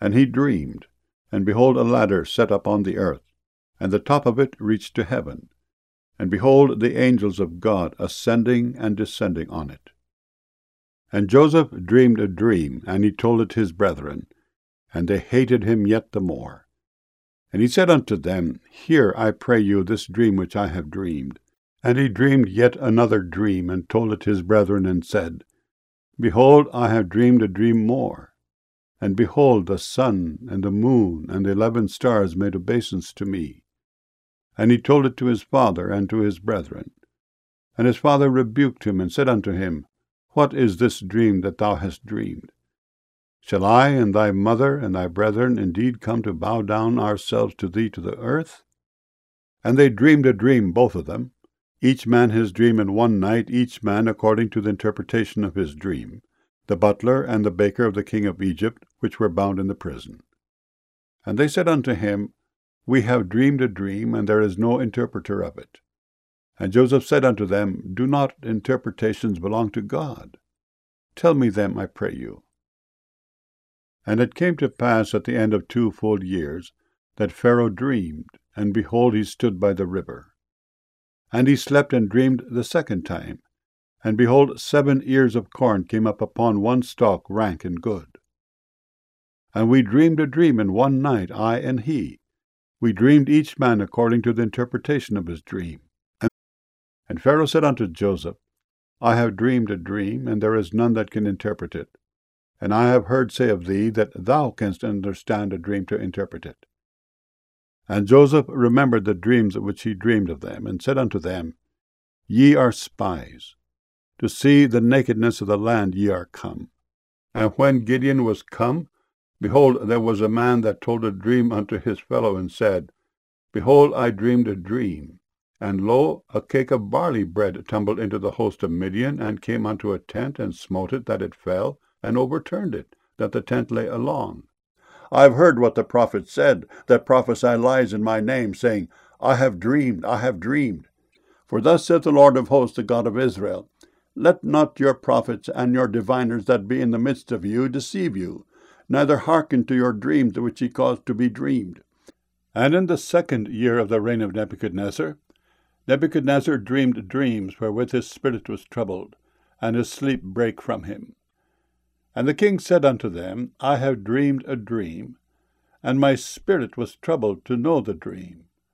And he dreamed, and behold, a ladder set up on the earth, and the top of it reached to heaven. And behold, the angels of God ascending and descending on it. And Joseph dreamed a dream, and he told it his brethren, and they hated him yet the more. And he said unto them, Hear, I pray you, this dream which I have dreamed. And he dreamed yet another dream, and told it his brethren, and said, Behold, I have dreamed a dream more. And behold, the sun and the moon and the 11 stars made obeisance to me. And he told it to his father and to his brethren. And his father rebuked him, and said unto him, What is this dream that thou hast dreamed? Shall I and thy mother and thy brethren indeed come to bow down ourselves to thee to the earth? And they dreamed a dream, both of them, each man his dream in one night, each man according to the interpretation of his dream, the butler and the baker of the king of Egypt, which were bound in the prison. And they said unto him, We have dreamed a dream, and there is no interpreter of it. And Joseph said unto them, Do not interpretations belong to God? Tell me them, I pray you. And it came to pass at the end of 2 full years, that Pharaoh dreamed, and behold, he stood by the river. And he slept and dreamed the second time, and behold, 7 ears of corn came up upon one stalk, rank and good. And we dreamed a dream in one night, I and he. We dreamed each man according to the interpretation of his dream. And Pharaoh said unto Joseph, I have dreamed a dream, and there is none that can interpret it. And I have heard say of thee that thou canst understand a dream to interpret it. And Joseph remembered the dreams which he dreamed of them, and said unto them, Ye are spies. To see the nakedness of the land ye are come. And when Gideon was come, behold, there was a man that told a dream unto his fellow, and said, Behold, I dreamed a dream. And lo, a cake of barley bread tumbled into the host of Midian, and came unto a tent, and smote it, that it fell, and overturned it, that the tent lay along. I have heard what the prophet said, that prophesy lies in my name, saying, I have dreamed, I have dreamed. For thus saith the Lord of hosts, the God of Israel, Let not your prophets and your diviners that be in the midst of you deceive you, neither hearken to your dreams which ye cause to be dreamed. And in the 2nd year of the reign of Nebuchadnezzar, Nebuchadnezzar dreamed dreams wherewith his spirit was troubled, and his sleep brake from him. And the king said unto them, I have dreamed a dream, and my spirit was troubled to know the dream.